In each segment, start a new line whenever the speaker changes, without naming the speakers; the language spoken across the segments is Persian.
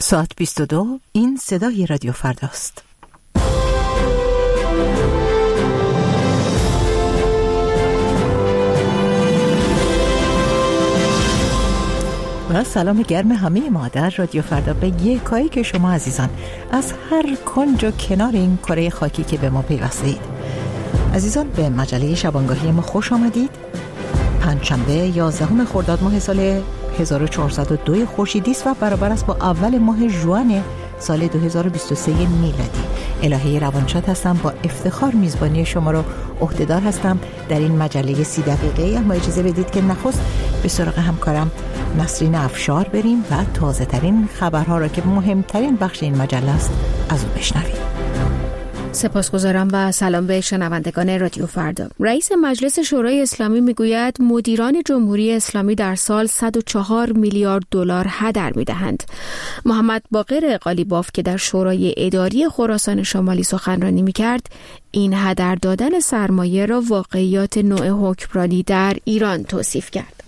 ساعت 22 این صدای رادیو فرداست. و سلام گرم همه ما در رادیو فردا به یکایی که شما عزیزان از هر کنج و کنار این کره خاکی که به ما پیوستید. عزیزان به مجله شبانگاهی ما خوش آمدید. پنجشنبه 11 خرداد ماه سال 1402 خورشیدی است و برابر است با اول ماه ژوئن سال 2023 میلادی. الهه روانشاد هستم، با افتخار میزبانی شما رو عهده‌دار هستم در این مجله 30 دقیقه‌ای. اما اجازه بدید که نخست به سراغ همکارم نسرین افشار بریم و تازه ترین خبرها را که مهمترین بخش این مجله است از او بشنویم.
سپاسگزارم و سلام به شنوندگان رادیو فردا. رئیس مجلس شورای اسلامی میگوید مدیران جمهوری اسلامی در سال 104 میلیارد دلار هدر میدهند. محمد باقر قالیباف که در شورای اداری خراسان شمالی سخنرانی میکرد، این هدر دادن سرمایه را واقعیات نوع حکمرانی در ایران توصیف کرد.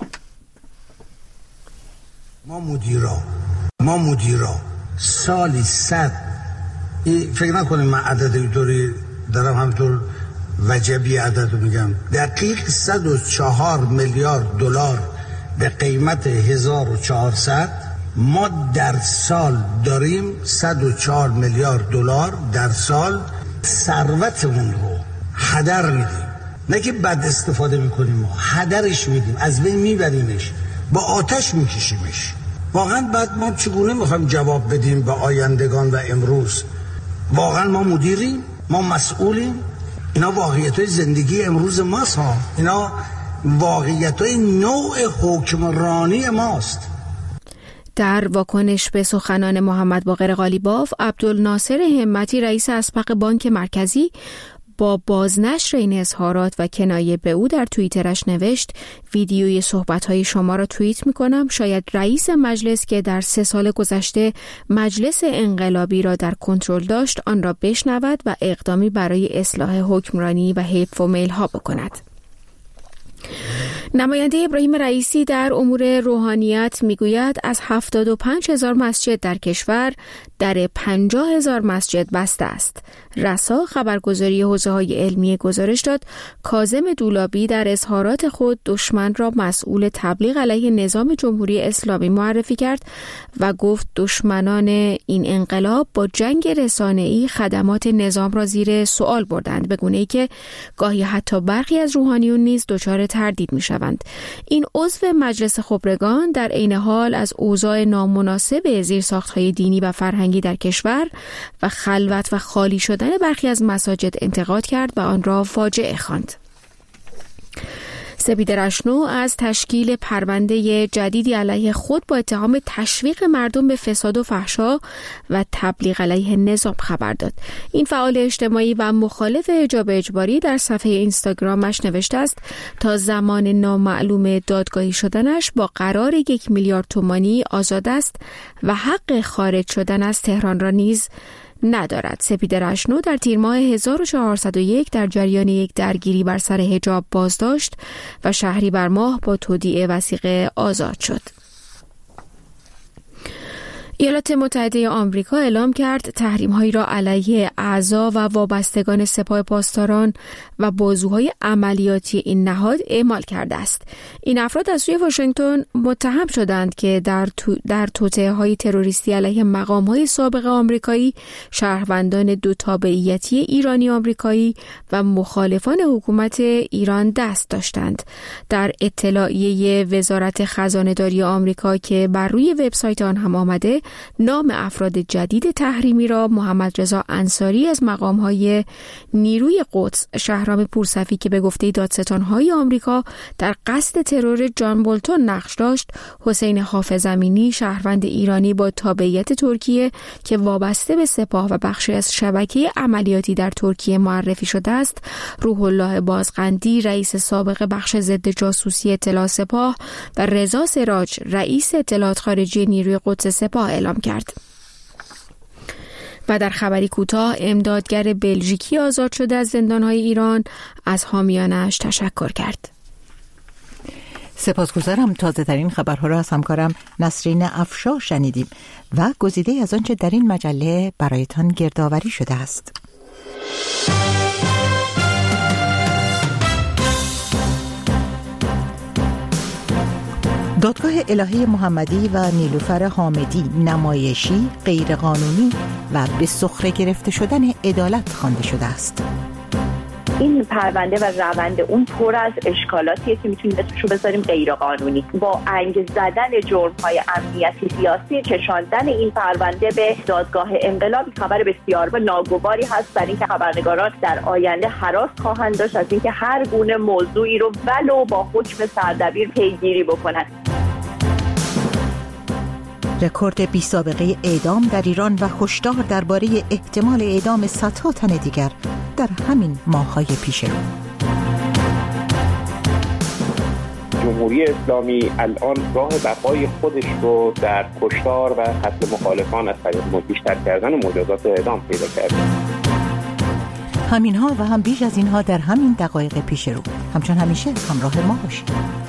ما مدیرا سالی 100 فکر نکنیم من عدد اینطوری دارم همطور وجبی عدد رو میگم، دقیق 104 میلیارد دلار به قیمت 1400 ما در سال داریم 104 میلیارد دلار در سال ثروتمون رو هدر میدیم. نه که بد استفاده میکنیم، ما هدرش میدیم، از بین میبریمش، با آتش میکشیمش. واقعا بعد ما چگونه میخوایم جواب بدیم به آیندگان و امروز؟ واقعا ما مدیریم؟ ما مسئولیم؟ اینا واقعیت‌های زندگی امروز ماست ها. اینا واقعیت‌های نوع حکمرانی ماست.
در واکنش به سخنان محمد باقر قالیباف، عبدالناصر همتی رئیس اسبق بانک مرکزی با بازنشر این اظهارات و کنایه به او در توییترش نوشت: ویدیوی صحبت‌های شما را توییت می‌کنم. شاید رئیس مجلس که در 3 سال گذشته مجلس انقلابی را در کنترل داشت آن را بشنود و اقدامی برای اصلاح حکمرانی و حفظ و میلها بکند. نماینده ابراهیم رئیسی در امور روحانیت میگوید از 75,000 مسجد در کشور در 50,000 مسجد بسته است. رسا خبرگزاری حوزه‌های علمی گزارش داد کاظم دولابی در اظهارات خود دشمن را مسئول تبلیغ علیه نظام جمهوری اسلامی معرفی کرد و گفت دشمنان این انقلاب با جنگ رسانه‌ای خدمات نظام را زیر سوال بردند، به گونه‌ای که گاهی حتی برخی از روحانیون نیز دچار تردید می‌شوند. این عضو مجلس خبرگان در عین حال از اوضاع نامناسب زیرساخت‌های دینی و فرهنگی در کشور و خلوت و خالی شدن برخی از مساجد انتقاد کرد و آن را فاجعه خواند. سپید رشنو از تشکیل پرونده جدیدی علیه خود با اتهام تشویق مردم به فساد و فحشا و تبلیغ علیه نظام خبر داد. این فعال اجتماعی و مخالف حجاب اجباری در صفحه اینستاگرامش نوشته است تا زمان نامعلوم دادگاهی شدنش با قرار 1 میلیارد تومانی آزاد است و حق خارج شدن از تهران را نیز ندارد. سپید رشنو در تیر ماه 1401 در جریان یک درگیری بر سر حجاب بازداشت و شهریور ماه با تودیع وثیقه آزاد شد. ایالات متحده آمریکا اعلام کرد تحریم‌هایی را علیه اعضا و وابستگان سپاه پاسداران و بازوهای عملیاتی این نهاد اعمال کرده است. این افراد از سوی واشنگتن متهم شدند که در توطئه‌های تروریستی علیه مقام‌های سابق آمریکایی، شهروندان 2 تابعیتی ایرانی آمریکایی و مخالفان حکومت ایران دست داشتند. در اطلاعیه وزارت خزانه‌داری آمریکا که بر روی وبسایت آن هم آمده، نام افراد جدید تحریمی را محمد رضا انصاری از مقام‌های نیروی قدس، شهرام پورصفی که به گفته دادستان‌های آمریکا در قصد ترور جان بولتون نقش داشت، حسین حافظ امینی شهروند ایرانی با تابعیت ترکیه که وابسته به سپاه و بخشی از شبکه عملیاتی در ترکیه معرفی شده است، روح الله بازقندی رئیس سابق بخش ضد جاسوسی اطلاع سپاه و رضا سراج رئیس اطلاعات خارجی نیروی قدس سپاه اعلام کرد. و در خبری کوتاه، امدادگر بلژیکی آزاد شده از زندان‌های ایران از حامیانش تشکر کرد.
سپاسگزارم. تازه ترین خبرها را از همکارم نسرین افشار شنیدیم و گزیده از آنچه در این مجله برایتان گردآوری شده است. دادگاه الهه محمدی و نیلوفر حامدی نمایشی، غیرقانونی و به سخره گرفته شدن عدالت خوانده شده است.
این پرونده و روند اون پر از اشکالاتیه که میتونیم اسمشو بذاریم غیرقانونی. با انگ زدن جرم‌های امنیتی سیاسی کشاندن این پرونده به دادگاه انقلاب خبر بسیار ناگواری هست، برای اینکه خبرنگاران در آینده هراس خواهند داشت از اینکه هر گونه موضوعی رو ولو با حکم سردبیر پیگیری بکنند.
رکورد بی سابقه اعدام در ایران و هشدار درباره احتمال اعدام صدها تن دیگر در همین ماه‌های پیش رو.
جمهوری اسلامی الان راه بقای خودش رو در کشتار و قتل مخالفان از طریق بیشتر کردن مجازات اعدام پیدا کرده.
همینها و هم بیش از اینها در همین دقایق پیش رو. همچون همیشه همراه ما باشید.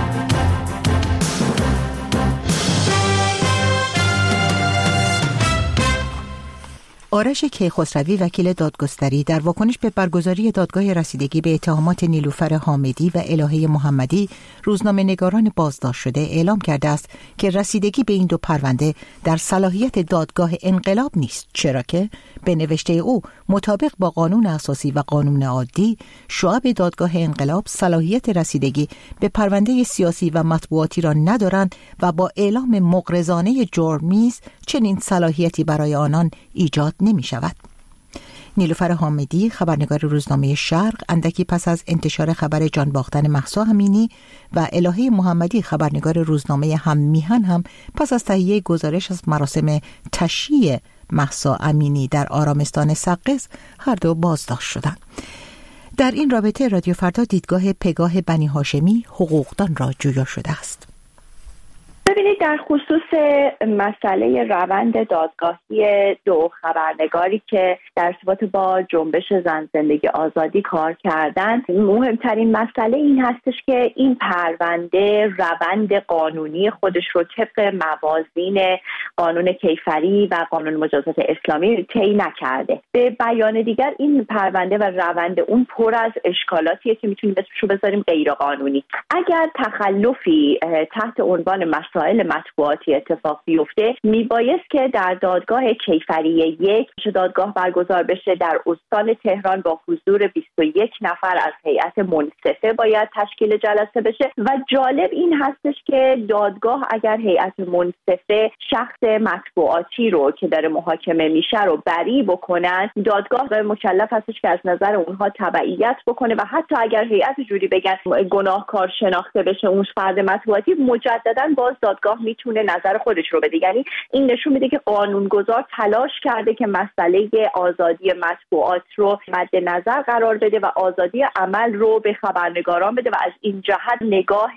آرش کیخسروی وکیل دادگستری در واکنش به برگزاری دادگاه رسیدگی به اتهامات نیلوفر حامدی و الهه محمدی روزنامه‌نگاران بازداشت شده اعلام کرده است که رسیدگی به این دو پرونده در صلاحیت دادگاه انقلاب نیست، چرا که به نوشته او مطابق با قانون اساسی و قانون عادی شعب دادگاه انقلاب صلاحیت رسیدگی به پرونده سیاسی و مطبوعاتی را ندارند و با اعلام مغرضانه جرم‌آمیز چنین صلاحیتی برای آنان ایجاد نمی شود. نیلوفر حامدی خبرنگار روزنامه شرق اندکی پس از انتشار خبر جان باختن مهسا امینی و الهه محمدی خبرنگار روزنامه هم میهن هم پس از تهیه گزارش از مراسم تشییع مهسا امینی در آرامستان سقز هر دو بازداشت شدند. در این رابطه رادیو فردا دیدگاه پگاه بنی هاشمی حقوقدان را جویا شده است.
ببینید، در خصوص مسئله روند دادگاهی دو خبرنگاری که در ارتباط با جنبش زن زندگی آزادی کار کردند، مهمترین مسئله این هستش که این پرونده روند قانونی خودش رو طبق موازین قانون کیفری و قانون مجازات اسلامی طی نکرده. به بیان دیگر این پرونده و روند اون پر از اشکالاتیه که میتونیم اسمشو بذاریم غیرقانونی. اگر تخلفی تحت عنوان مسائل مطبوعاتی اتفاق بیفته، میبایست که در دادگاه کیفری یک دادگاه برگزار بشه در استان تهران با حضور 21 نفر از هیئت منصفه باید تشکیل جلسه بشه و جالب این هستش که دادگاه اگر هیئت منصفه شخص مطبوعاتی رو که داره محاکمه میشه رو بری بکنن، دادگاه مکلف هستش که از نظر اونها تبعیت بکنه و حتی اگر هیئت جوری بگن گناهکار شناخته بشه اون فرد مطبوعاتی، مجددا باز دادگاه میتونه نظر خودش رو بده. یعنی این نشون میده که قانونگذار تلاش کرده که مسئله آزادی مطبوعات رو مد نظر قرار بده و آزادی عمل رو به خبرنگاران بده و از این جهت نگاه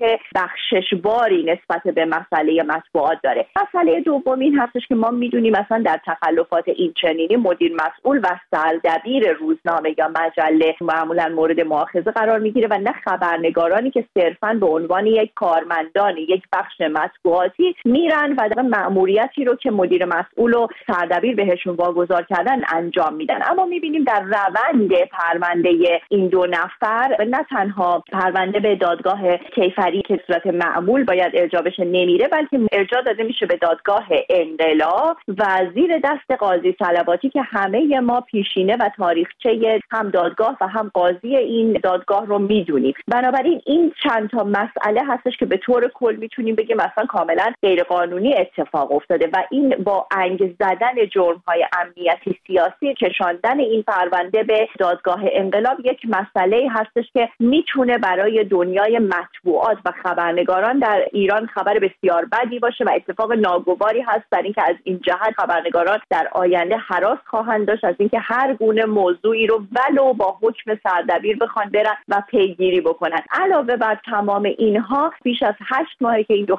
بخششباری نسبت به مسئله مطبوعات داره. مسئله دوم این هستش که ما میدونیم مثلا در تخلفات این چنینی مدیر مسئول و سردبیر روزنامه یا مجله معمولا مورد مؤاخذه قرار میگیره و نه خبرنگارانی که صرفاً به عنوان یک کارمندان یک بخش مطبوعاتی میرن و در مأموریتی رو که مدیر مسئول و سردبیر بهشون واگذار کردن انجام میدن. اما میبینیم در روند پرونده این دو نفر نه تنها پرونده به دادگاه کیفری که صورت معمول باید ارجاع بشه نمیره، بلکه ارجاع داده میشه به دادگاه انقلاب و زیر دست قاضی صلواتی که همه ما پیشینه و تاریخچه هم دادگاه و هم قاضی این دادگاه رو میدونیم. بنابراین این چند تا مسئله هستش که به طور کل میتونیم بگیم مثلا کاملا غیرقانونی اتفاق افتاده و این با انگ زدن جرم‌های امنیتی سیاسی کشاندن این پرونده به دادگاه انقلاب یک مسئله هستش که میتونه برای دنیای مطبوعات و خبرنگاران در ایران خبر بسیار بدی باشه و اتفاق ناگواری هست، برای اینکه از این جهت خبرنگاران در آینده هراس خواهند داشت از اینکه هر گونه موضوعی رو ولو با حکم سردبیر بخوان برن و پیگیری بکنن. علاوه بر تمام اینها بیش از 8 ماهه که این دو خبرنگار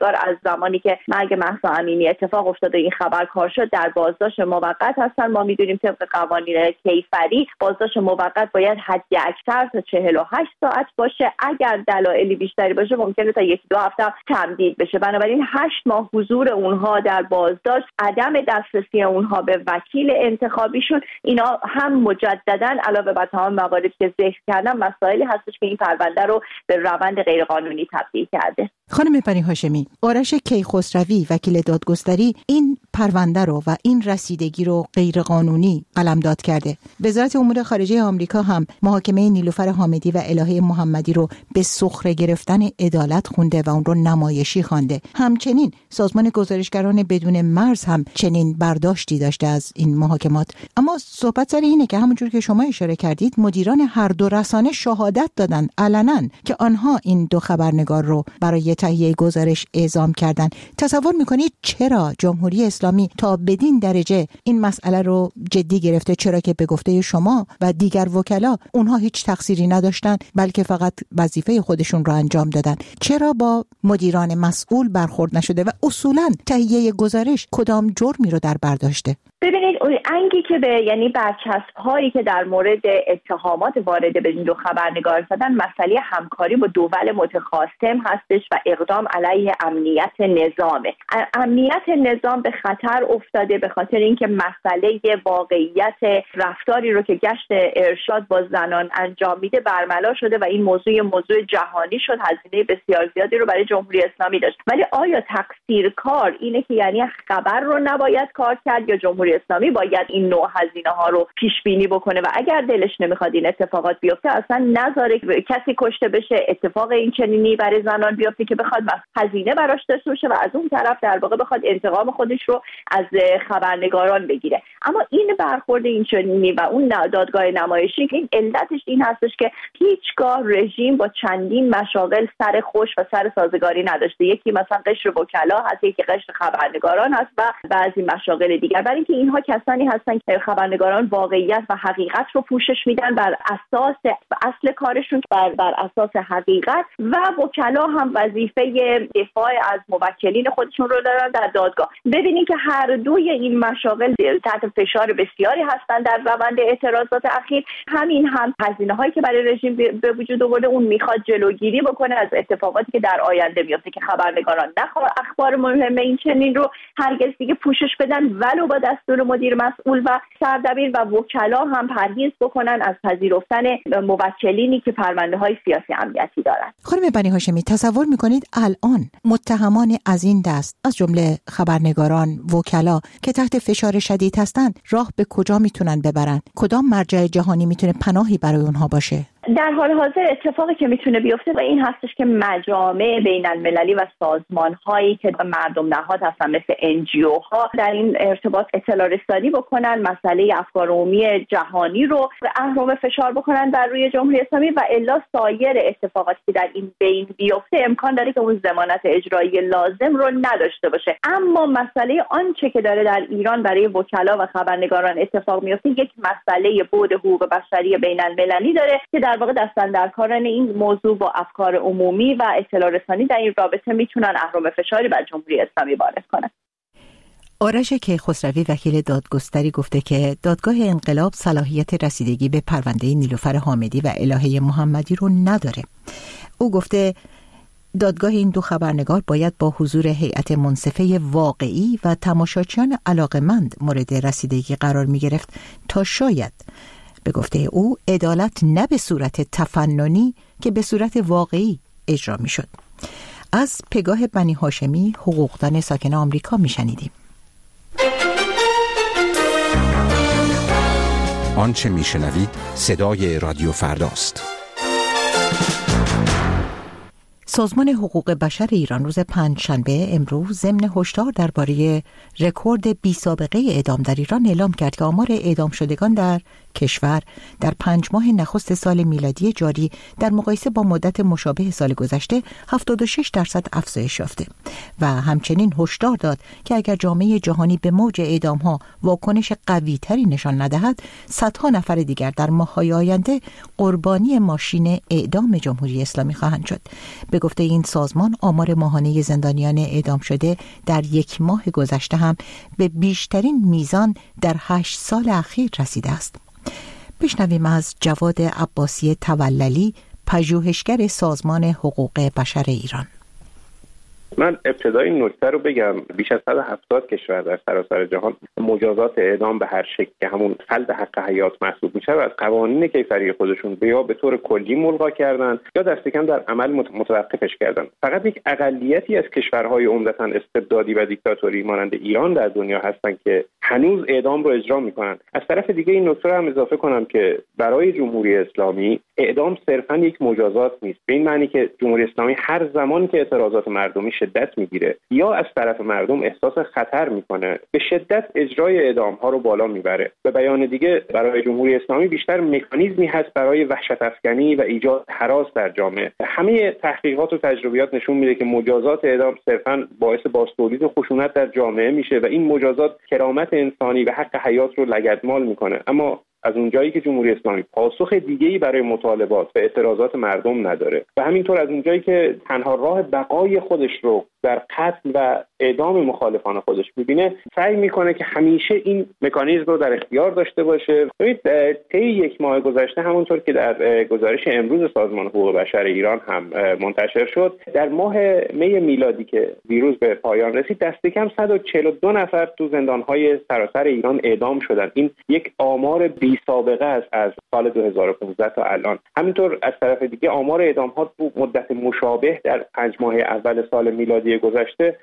خبرنگار از زمانی که مرگ مهسا امینی اتفاق افتاد و این خبر کار شد در بازداشت موقت هستن. ما میدونیم طبق قوانین کیفری بازداشت موقت باید حد اکثر تا 48 ساعت باشه، اگر دلایلی بیشتری باشه ممکنه تا 1-2 هفته تمدید بشه. بنابراین 8 ماه حضور اونها در بازداشت، عدم دسترسی اونها به وکیل انتخابیشون، اینا هم مجددا علاوه بر تمام مواردی که ذکر کردم مسائلی هستش که این پرونده رو به روند غیرقانونی تبدیل کرده.
خانم پری هاشمی، آرش کیخسروی وکیل دادگستری این پرونده رو و این رسیدگی رو غیرقانونی قلمداد کرده. وزارت امور خارجه آمریکا هم محاکمه نیلوفر حامدی و الهه محمدی رو به سخره گرفتن عدالت خونده و اون رو نمایشی خوانده. همچنین سازمان گزارشگران بدون مرز هم چنین برداشتی داشته از این محاکمات. اما صحبت سر اینه که همونجور که شما اشاره کردید مدیران هر دو رسانه شهادت دادن علنا که آنها این دو خبرنگار رو برای تهیه گزارش اعزام کردن. تصور میکنید چرا جمهوری اسلامی تا بدین درجه این مسئله رو جدی گرفته؟ چرا که به گفته شما و دیگر وکلا اونها هیچ تقصیری نداشتن بلکه فقط وظیفه خودشون رو انجام دادن؟ چرا با مدیران مسئول برخورد نشده و اصولا تهیه گزارش کدام جرمی رو در بر داشته؟
ببینید انگی که یعنی برچسب هایی که در مورد اتهامات وارده به این دو خبرنگار زدن مسئله همکاری با دول متخاصم هستش و اقدام علیه امنیت نظامه. امنیت نظام به خطر افتاده به خاطر اینکه مسئله واقعیت رفتاری رو که گشت ارشاد با زنان انجام میده برملا شده و این موضوع جهانی شد، هزینه بسیار زیادی رو برای جمهوری اسلامی داشت. ولی آیا تقصیرکار اینه که یعنی خبر رو نباید کار کرد یا جمهوری اسلامی باید این نوع هزینه ها رو پیش بینی بکنه و اگر دلش نمیخواد این اتفاقات بیفته اصلا نذاره کسی کشته بشه، اتفاق این چنینی برای زنان بیفته که بخواد هزینه براش داشته باشه و از اون طرف در واقع بخواد انتقام خودش رو از خبرنگاران بگیره. اما این برخورد این چنینی و اون دادگاه نمایشی این علتش این هستش که هیچگاه رژیم با چندین مشاغل سر خوش و سر سازگاری نداشته. یکی مثلا قشر وکلا هست، یکی قشر خبرنگاران هست و بعضی مشاغل دیگر. برای اینکه اینها کسانی هستن که خبرنگاران واقعیت و حقیقت رو پوشش میدن بر اساس اصل کارشون، بر اساس حقیقت، و وکلا هم وظیفه دفاع از موکلین خودشون رو دارن در دادگاه. ببینید که هر دوی این مشاغل تحت فشار بسیاری هستن در روند اعتراضات اخیر. همین هم هزینه هایی که برای رژیم به وجود آورده اون میخواد جلوگیری بکنه از اتفاقاتی که در آینده میفته که خبرنگاران اخبار مهم این چنین رو هرگز دیگه پوشش بدن ولو با دستور مدیر مسئول و سردبیر، و وکلا هم پرهیز بکنن از پذیرفتن موکلینی که پرونده های سیاسی امنیتی دارن.
خانم بنی هاشمی، تصور میکنید الان متهمان از این دست از جمله خبرنگاران، وکلا که تحت فشار شدید هستند راه به کجا میتونن ببرن؟ کدام مرجع جهانی میتونه پناهی برای اونها باشه؟
در حال حاضر اتفاقی که میتونه بیفته و این هستش که مجامع بین المللی و سازمان هایی که مردم نهاد هستن مثل NGO ها در این ارتباط اطلاع رسانی بکنن، مسئله افکار عمومی جهانی رو به اهرم فشار بکنن بر روی جمهوری اسلامی و الا سایر اتفاقاتی که در این بین بیفته امکان داره که اون ضمانت اجرایی لازم رو نداشته باشه. اما مسئله آنچه که داره در ایران برای وکلا و خبرنگاران اتفاق میفته یک مسئله بعد حقوق بشری بین المللی داره که در واقع دستاندرکاران این موضوع با افکار عمومی و اطلاع رسانی در این رابطه میتونن اهرم فشاری بر جمهوری اسلامی وارد کنن.
آرش کیخسروی وکیل دادگستری گفته که دادگاه انقلاب صلاحیت رسیدگی به پرونده نیلوفر حامدی و الهه محمدی رو نداره. او گفته دادگاه این دو خبرنگار باید با حضور هیئت منصفه واقعی و تماشاچیان علاقه‌مند مورد رسیدگی قرار می گرفت تا شاید به گفته او عدالت نه به صورت تفننی که به صورت واقعی اجرا می شد. از پگاه بنی هاشمی حقوقدان ساکن آمریکا می شنیدیم.
آنچه می شنوید صدای رادیو فرداست.
سازمان حقوق بشر ایران روز پنجشنبه امروز ضمن هشدار درباره رکورد بی‌سابقه اعدام در ایران اعلام کرد که آمار اعدام شدگان در کشور در 5 ماه نخست سال میلادی جاری در مقایسه با مدت مشابه سال گذشته 76% افزایش یافته و همچنین هشدار داد که اگر جامعه جهانی به موج اعدام‌ها واکنش قوی‌تری نشان ندهد، صدها نفر دیگر در ماه‌های آینده قربانی ماشین اعدام جمهوری اسلامی خواهند شد. به گفته این سازمان، آمار ماهانه زندانیان اعدام شده در 1 ماه گذشته هم به بیشترین میزان در 8 سال اخیر رسیده است. بشنویم از جواد عباسی توللی، پژوهشگر سازمان حقوق بشر ایران.
من ابتدای این نکته رو بگم. بیش از 170 کشور در سراسر جهان مجازات اعدام به هر شکل که همون سلب حق حیات محسوب میشه و از قوانین کیفری خودشون یا به طور کلی ملغا کردن یا دست کم در عمل متوقفش کردن. فقط یک اقلیتی از کشورهای عمدتاً استبدادی و دیکتاتوری مانند ایران در دنیا هستن که هنوز اعدام رو اجرا میکنن. از طرف دیگه این نکته رو هم اضافه کنم که برای جمهوری اسلامی اعدام صرفاً یک مجازات نیست، به این معنی که جمهوری اسلامی هر زمان که اعتراضات مردمی شدت میگیره یا از طرف مردم احساس خطر میکنه، به شدت اجرای اعدام ها رو بالا میبره. به بیان دیگه برای جمهوری اسلامی بیشتر مکانیزمی هست برای وحشت افکنی و ایجاد هراس در جامعه. همه تحقیقات و تجربیات نشون میده که مجازات اعدام صرفاً باعث بازتولید خشونت در جامعه میشه و این مجازات کرامت انسانی و حق حیات رو لگدمال میکنه. اما از اونجایی که جمهوری اسلامی پاسخ دیگه‌ای برای مطالبات و اعتراضات مردم نداره و همینطور از اونجایی که تنها راه بقای خودش رو در قتل و اعدام مخالفان خودش می‌بینه، سعی می‌کنه که همیشه این مکانیزم رو در اختیار داشته باشه. ببینید طی 1 ماه گذشته، همونطور که در گزارش امروز سازمان حقوق بشر ایران هم منتشر شد، در ماه می میلادی که دیروز به پایان رسید، دست کم 142 نفر تو زندان‌های سراسر ایران اعدام شدن. این یک آمار بی سابقه است از سال 2015 تا الان. همینطور از طرف دیگه آمار اعدام‌ها تو مدت مشابه در 5 ماه اول سال میلادی گذشته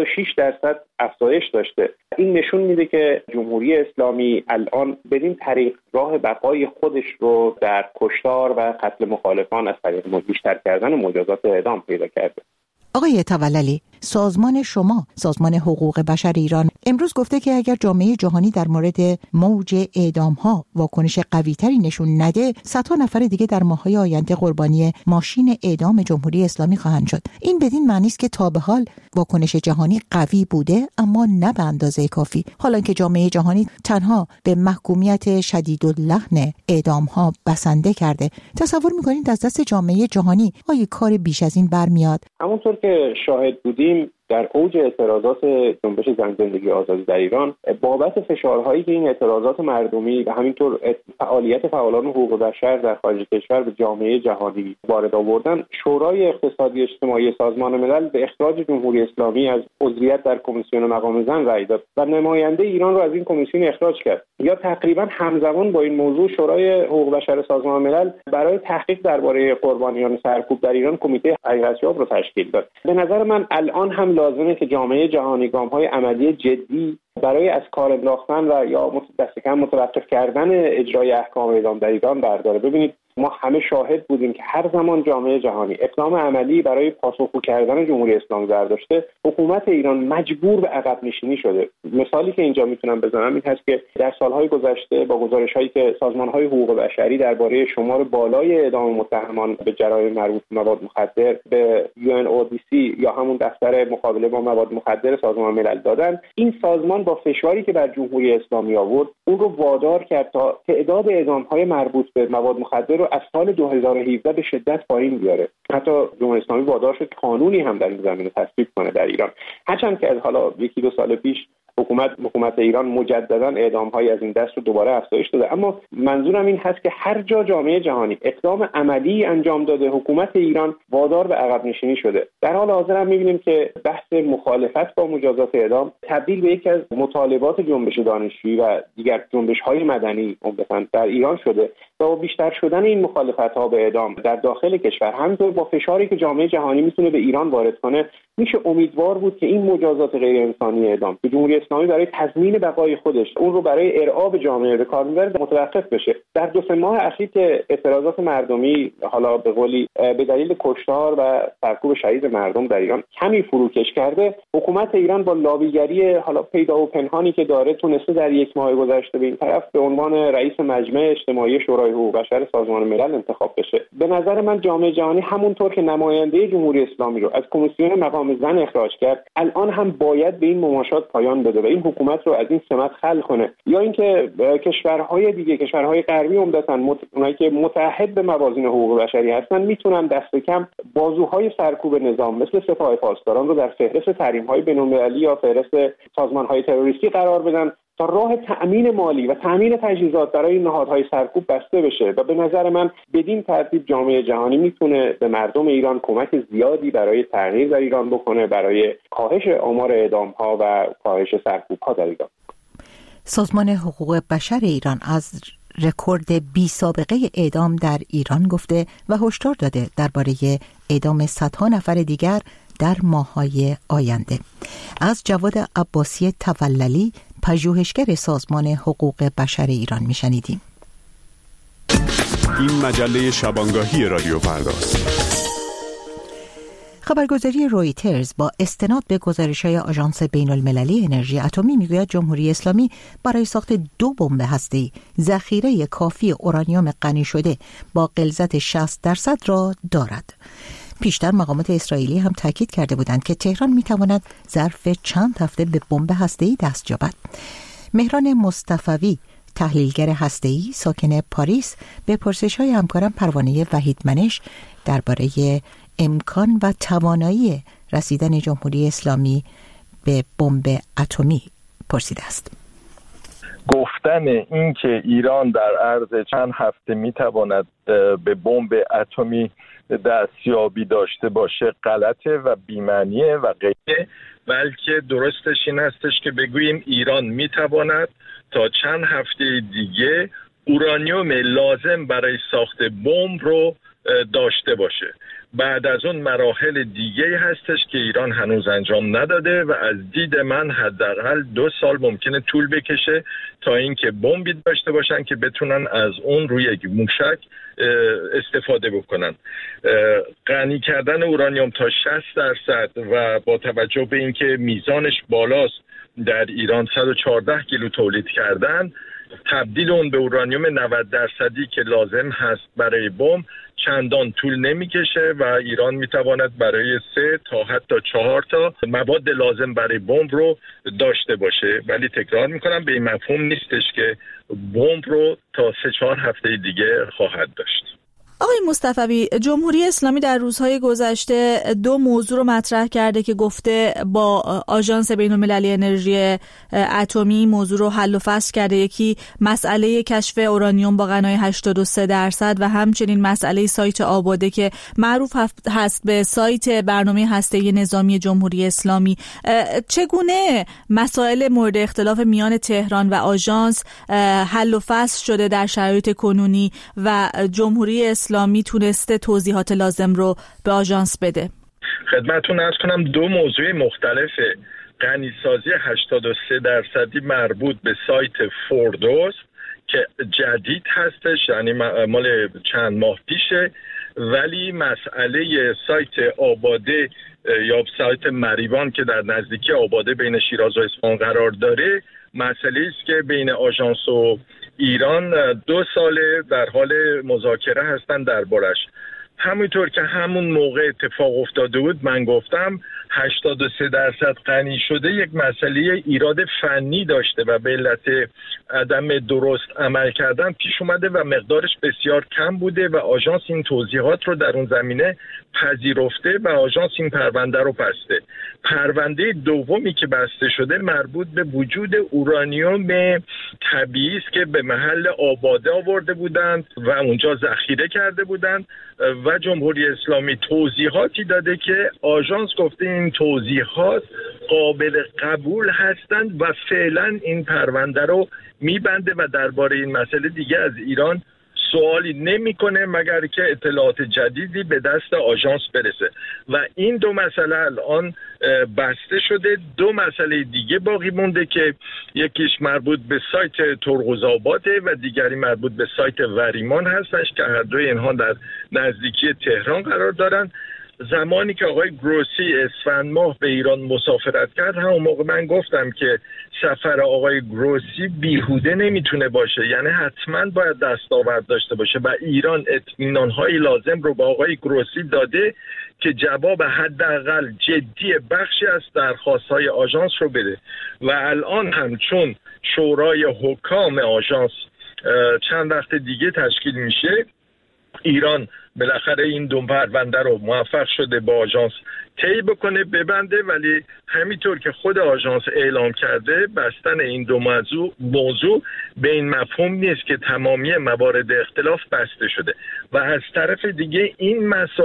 76% افزایش داشته. این نشون میده که جمهوری اسلامی الان بدین طریق راه بقای خودش رو در کشتار و قتل مخالفان از طریق بیشتر کردن مجازات اعدام پیدا کرده.
آقای توللی، سازمان شما، سازمان حقوق بشر ایران، امروز گفته که اگر جامعه جهانی در مورد موج اعدام‌ها واکنش قوی‌تری نشون نده، صدها نفر دیگه در ماه‌های آینده قربانی ماشین اعدام جمهوری اسلامی خواهند شد. این بدین معنی است که تا به حال واکنش جهانی قوی بوده، اما نه به اندازه کافی. حالا که جامعه جهانی تنها به محکومیت شدیداللحن اعدام‌ها بسنده کرده، تصور می‌کنید از دست جامعه جهانی آیا کار بیش از این برمیاد؟
همونطور که شاهد بودیم در اوج اعتراضات جنبش زن زندگی آزادی در ایران، بابت فشارهایی که این اعتراضات مردمی و همینطور فعالیت فعالان حقوق بشر در خارج کشور به جامعه جهانی وارد آوردن، شورای اقتصادی اجتماعی سازمان ملل به اخراج جمهوری اسلامی از عضویت در کمیسیون مقام زن رأی داد و نماینده ایران رو از این کمیسیون اخراج کرد. یا تقریبا همزمان با این موضوع شورای حقوق بشر سازمان ملل برای تحقیق درباره قربانیان سرکوب در ایران کمیته حقیقت‌یاب رو تشکیل داد. به نظر من الان هم لازمه که جامعه جهانی گام‌های عملی جدی برای از کار انداختن و یا دست کم متوقف کردن اجرای احکام اعدام در ایران برداره. ببینید ما همه شاهد بودیم که هر زمان جامعه جهانی اقدام عملی برای پاسخگو کردن جمهوری اسلامی برداشته، حکومت ایران مجبور به عقب نشینی شده. مثالی که اینجا میتونم بزنم این هست که در سالهای گذشته با گزارش‌هایی که سازمان‌های حقوق بشری درباره شمار بالای اعدام متهمان به جرایم مربوط به مواد مخدر به UNODC یا همون دفتر مقابله با مواد مخدر سازمان ملل دادن، این سازمان با فشاری که بر جمهوری اسلامی آورد اون رو وادار کرد تا تعداد اعدام‌های مربوط به مواد مخدر رو از سال 2017 به شدت پایین بیاره. حتی جمهوری اسلامی وادار شد قانونی هم در این زمینه تصویب کنه در ایران. هرچند که از حالا 1-2 سال پیش حکومت ایران مجددا اعدام‌های از این دست رو دوباره افزایش داده، اما منظورم این هست که هر جا جامعه جهانی اقدام عملی انجام داده، حکومت ایران وادار به عقب نشینی شده. در حال حاضر هم می‌بینیم که بحث مخالفت با مجازات اعدام تبدیل به یکی از مطالبات جنبش دانشجویی و دیگر جنبش‌های مدنی عمدتاً در ایران شده و با بیشتر شدن این مخالفت‌ها به اعدام در داخل کشور، همینطور با فشاری که جامعه جهانی می‌تونه به ایران وارد کنه، میشه امیدوار بود که این مجازات غیر انسانی اعدام که جمهوری اسلامی برای تضمین بقای خودش اون رو برای ارعاب جامعه به کار می‌بره متوقف بشه. در 2-3 ماه اخیر که اعتراضات مردمی حالا به قولی به دلیل کشتار و سرکوب شدید مردم در ایران کمی فروکش کرده، حکومت ایران با لابیگری حالا پیدا و پنهانی که داره تونسته در 1 ماه گذشته به این طرف به عنوان رئیس مجمع اجتماعی شورای حقوق بشر سازمان ملل انتخاب بشه. به نظر من جامعه جهانی همونطور که نماینده جمهوری اسلامی رو از کمیسیون مقام زن اخراج کرد، الان هم باید به این مماشات پایان بده و این حکومت رو از این سمت خلع کنه، یا اینکه کشورهای دیگه، کشورهای غربی عمدتاً اونایی که متعهد به موازین حقوق بشری هستن میتونن دست کم بازوهای سرکوب نظام مثل سپاه پاسداران رو در فهرست تحریم‌های بین‌المللی یا فهرست سازمان‌های تروریستی قرار بدن تا راه تأمین مالی و تأمین تجهیزات برای نهادهای سرکوب بسته بشه و به نظر من بدین ترتیب جامعه جهانی میتونه به مردم ایران کمک زیادی برای تغییر در ایران بکنه، برای کاهش آمار اعدام‌ها و کاهش سرکوب‌ها در ایران.
سازمان حقوق بشر ایران از رکورد بی سابقه اعدام در ایران گفته و هشدار داده درباره اعدام صدها نفر دیگر در ماه‌های آینده. از جواد عباسی توللی، پژوهشگر سازمان حقوق بشر ایران میشنیدیم.
این مجله شبانگاهی رادیو فرداست.
خبرگزاری رویترز با استناد به گزارش‌های آژانس بین‌المللی انرژی اتمی میگوید جمهوری اسلامی برای ساخت 2 بمب هسته‌ای ذخیره کافی اورانیوم غنی شده با غلظت 60% را دارد. پیشتر مقامات اسرائیلی هم تاکید کرده بودند که تهران میتواند ظرف چند هفته به بمب هسته‌ای دست یابد. مهران مصطفوی، تحلیلگر هسته‌ای ساکن پاریس، به پرسش‌های همکارم پروانه وحیدمنش درباره امکان و توانایی رسیدن جمهوری اسلامی به بمب اتمی پرسیده است.
گفتن این که ایران در عرض چند هفته میتواند به بمب اتمی دستیابی داشته باشه غلطه و بی‌معنیه و غیره، بلکه درستش این هستش که بگوییم ایران میتواند تا چند هفته دیگه اورانیوم لازم برای ساخت بمب رو داشته باشه. بعد از اون مراحل دیگه هستش که ایران هنوز انجام نداده و از دید من حداقل 2 سال ممکنه طول بکشه تا اینکه بمبی داشته باشن که بتونن از اون روی یک موشک استفاده بکنن. غنی کردن اورانیوم تا 60% و با توجه به اینکه میزانش بالاست، در ایران 114 کیلو تولید کردن، تبدیل اون به اورانیوم 90% که لازم هست برای بمب چندان طول نمیکشه و ایران میتواند برای 3 تا حتی 4 تا مواد لازم برای بمب رو داشته باشه. ولی تکرار میکنم به این مفهوم نیستش که بمب رو تا 3-4 هفته دیگه خواهد داشت.
آقای مصطفوی، جمهوری اسلامی در روزهای گذشته 2 موضوع رو مطرح کرده که گفته با آژانس بین‌المللی انرژی اتمی موضوع رو حل و فصل کرده. یکی مسئله کشف اورانیوم با غنای 83% و همچنین مسئله سایت آباده که معروف هست به سایت برنامه هسته‌ای نظامی جمهوری اسلامی. چگونه مسائل مورد اختلاف میان تهران و آژانس حل و فصل شده در شرایط کنونی و جمهوری اسلامی تونسته توضیحات لازم رو به آژانس بده؟
خدمتتون عرض کنم 2 موضوع مختلفه. غنیسازی 83% مربوط به سایت فوردوس که جدید هستش، یعنی مال چند ماه پیشه، ولی مسئله سایت آباده یا سایت مریوان که در نزدیکی آباده بین شیراز و اصفهان قرار داره مسئله است که بین آژانس و ایران 2 ساله در حال مذاکره هستن دربارش. همونطور که همون موقع اتفاق افتاده بود من گفتم 83% غنی شده یک مسئله ایراد فنی داشته و به علت عدم درست عمل کردن پیش اومده و مقدارش بسیار کم بوده و آژانس این توضیحات رو در اون زمینه پذیرفته و آژانس این پرونده رو بسته. پرونده دومی که بسته شده مربوط به وجود اورانیوم طبیعی است که به محل آباده آورده بودند و اونجا ذخیره کرده بودند و جمهوری اسلامی توضیحاتی داده که آژانس گفته این توضیحات قابل قبول هستند و فعلا این پرونده رو میبنده و درباره این مسئله دیگه از ایران سوالی نمیکنه مگر که اطلاعات جدیدی به دست آژانس برسه و این 2 مسئله الان بسته شده. 2 مسئله دیگه باقی مونده که یکیش مربوط به سایت ترغوزآباده و دیگری مربوط به سایت وریمان هستش که هر دوی اینها در نزدیکی تهران قرار دارن. زمانی که آقای گروسی اسفند ماه به ایران مسافرت کرد، همون موقع من گفتم که سفر آقای گروسی بیهوده نمیتونه باشه، یعنی حتما باید دستاورد داشته باشه و ایران اطمینان‌های لازم رو به آقای گروسی داده که جواب حداقل جدی بخشی از درخواست‌های آژانس رو بده. و الان هم چون شورای حکام آژانس چند وقت دیگه تشکیل میشه، ایران بالاخره این 2 پرونده رو موفق شده با آژانس طی بکنه، ببنده، ولی همینطور که خود آژانس اعلام کرده بستن این 2 موضوع به این مفهوم نیست که تمامی موارد اختلاف بسته شده. و از طرف دیگه این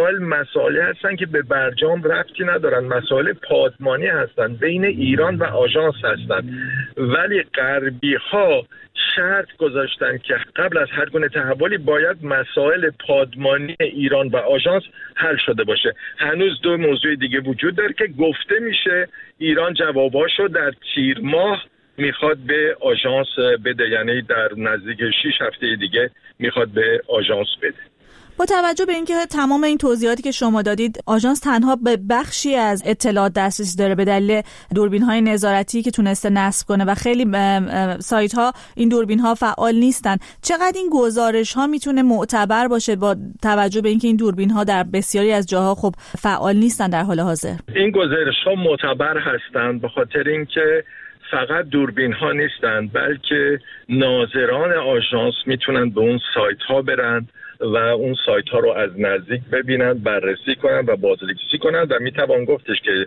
مسائل هستن که به برجام ربطی ندارن، مسائل پادمانی هستن، بین ایران و آژانس هستن، ولی غربی ها شرط گذاشتن که قبل از هر گونه تحولی باید مسائل پادمانی ایران و آژانس حل شده باشه. هنوز 2 موضوع دیگه وجود داره که گفته میشه ایران جواباشو در تیر ماه میخواد به آژانس بده، یعنی در نزدیک 6 هفته دیگه میخواد به آژانس بده.
با توجه به اینکه تمام این توضیحاتی که شما دادید، آژانس تنها به بخشی از اطلاعات دسترسی داره به دلیل دوربین‌های نظارتی که تونسته نصب کنه و خیلی سایت‌ها این دوربین‌ها فعال نیستن، چقدر این گزارش‌ها میتونه معتبر باشه با توجه به اینکه این دوربین‌ها در بسیاری از جاها خب فعال نیستن در حال حاضر؟
این گزارش‌ها معتبر هستند به خاطر اینکه فقط دوربین‌ها نیستن، بلکه ناظران آژانس میتونن به اون سایت‌ها برن و اون سایت ها رو از نزدیک ببینن، بررسی کنن و بازنگری کنن و میتوان گفتش که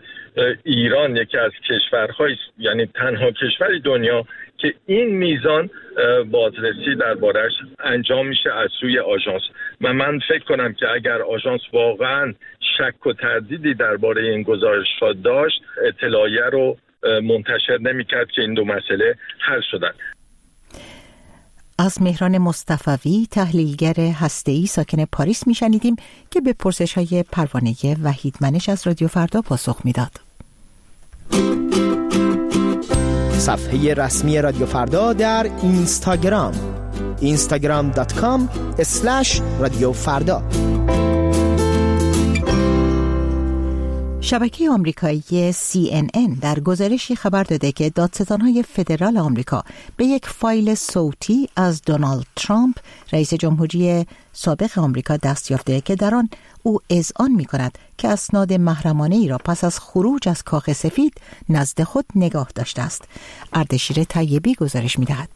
ایران یکی از کشورهایی، یعنی تنها کشوری دنیا که این میزان بازرسی درباره‌اش انجام میشه از سوی آژانس. و من فکر کنم که اگر آژانس واقعا شک و تردیدی درباره این گزارش‌ها داشت، اطلاعیه رو منتشر نمی‌کرد که این 2 مسئله حل شدن.
از مهران مصطفوی، تحلیلگر هسته‌ای ساکن پاریس میشنیدیم که به پرسش‌های پروانه وحید منش از رادیو فردا پاسخ میداد.
صفحه رسمی رادیو فردا در اینستاگرام instagram.com/رادیوفردا.
شبکه آمریکایی CNN در گزارشی خبر داده که دادستان‌های فدرال آمریکا به یک فایل صوتی از دونالد ترامپ رئیس جمهوری سابق آمریکا دست یافته که در آن او اذعان می‌کند که اسناد محرمانه‌ای را پس از خروج از کاخ سفید نزد خود نگاه داشته است. اردشیر طیبی گزارش می‌دهد.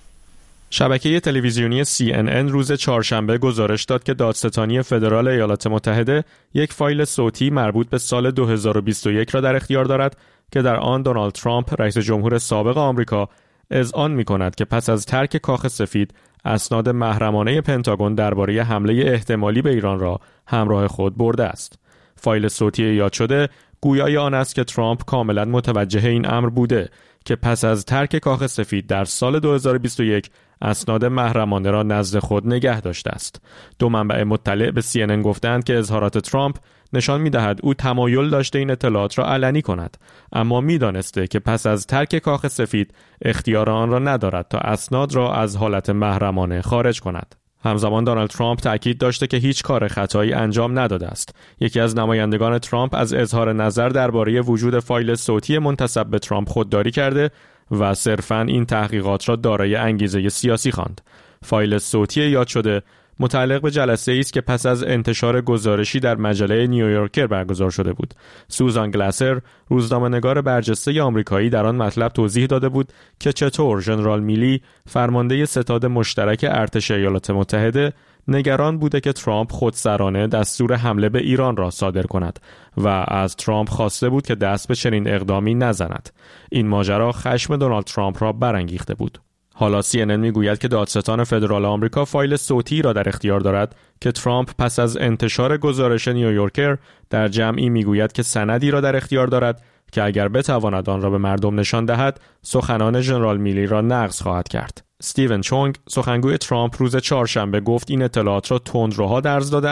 شبکه تلویزیونی CNN روز چهارشنبه گزارش داد که دادستانی فدرال ایالات متحده یک فایل صوتی مربوط به سال 2021 را در اختیار دارد که در آن دونالد ترامپ رئیس جمهور سابق آمریکا اذعان می‌کند که پس از ترک کاخ سفید اسناد محرمانه پنتاگون درباره حمله احتمالی به ایران را همراه خود برده است. فایل صوتی یاد شده گویای آن است که ترامپ کاملا متوجه این امر بوده که پس از ترک کاخ سفید در سال 2021 اسناد محرمانه را نزد خود نگه داشته است. 2 منبع مطلع به CNN گفتند که اظهارات ترامپ نشان می‌دهد او تمایل داشته این اطلاعات را علنی کند، اما می‌دانسته که پس از ترک کاخ سفید اختیار آن را ندارد تا اسناد را از حالت محرمانه خارج کند. همزمان دونالد ترامپ تأکید داشته که هیچ کار خطایی انجام نداده است. یکی از نمایندگان ترامپ از اظهار نظر درباره وجود فایل صوتی منتسب به ترامپ خودداری کرده و صرفاً این تحقیقات را دارای انگیزه سیاسی خواند. فایل صوتی یاد شده متعلق به جلسه‌ای است که پس از انتشار گزارشی در مجله نیویورکر برگزار شده بود. سوزان گلاسر، روزنامه‌نگار برجسته آمریکایی، در آن مطلب توضیح داده بود که چطور ژنرال میلی، فرمانده ستاد مشترک ارتش ایالات متحده، نگران بوده که ترامپ خودسرانه دستور حمله به ایران را صادر کند و از ترامپ خواسته بود که دست به چنین اقدامی نزند. این ماجرا خشم دونالد ترامپ را برانگیخته بود. حالا CNN میگوید که دادستان فدرال آمریکا فایل صوتی را در اختیار دارد که ترامپ پس از انتشار گزارش نیویورکر در جمعی میگوید که سندی را در اختیار دارد که اگر بتواند آن را به مردم نشان دهد، سخنان ژنرال میلی را نقض خواهد کرد. استیون چونگ، سخنگوی ترامپ، روز چهارشنبه گفت این اطلاعات را تندروها درز دادند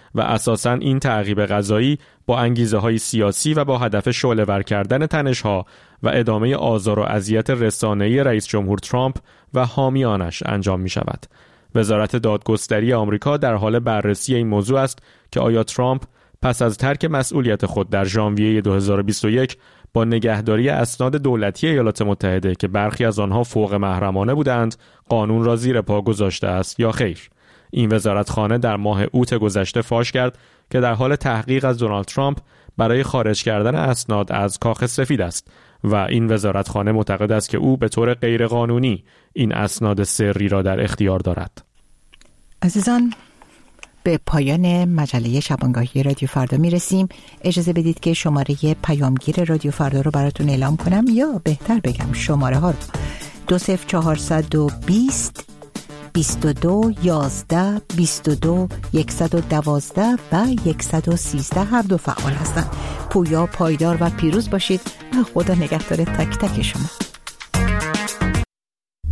و اساساً این تعقیب قضایی با انگیزه‌های سیاسی و با هدف شعله‌ور کردن تنش‌ها و ادامه آزار و اذیت رسانه‌ای رئیس جمهور ترامپ و حامیانش انجام می‌شود. وزارت دادگستری آمریکا در حال بررسی این موضوع است که آیا ترامپ پس از ترک مسئولیت خود در ژانویه 2021 با نگهداری اسناد دولتی ایالات متحده که برخی از آنها فوق محرمانه بودند قانون را زیر پا گذاشته است یا خیر. این وزارتخانه در ماه اوت گذشته فاش کرد که در حال تحقیق از دونالد ترامپ برای خارج کردن اسناد از کاخ سفید است و این وزارتخانه معتقد است که او به طور غیرقانونی این اسناد سری را در اختیار دارد.
عزیزان، به پایان مجله شبانگاهی رادیو فردا میرسیم. اجازه بدید که شماره پیامگیر رادیو فردا رو براتون اعلام کنم، یا بهتر بگم شماره ها رو. 20420 22 11 22 112 و 113 هر دو فعال هستند. پویا، پایدار و پیروز باشید و خدا نگهدار تک تک شما.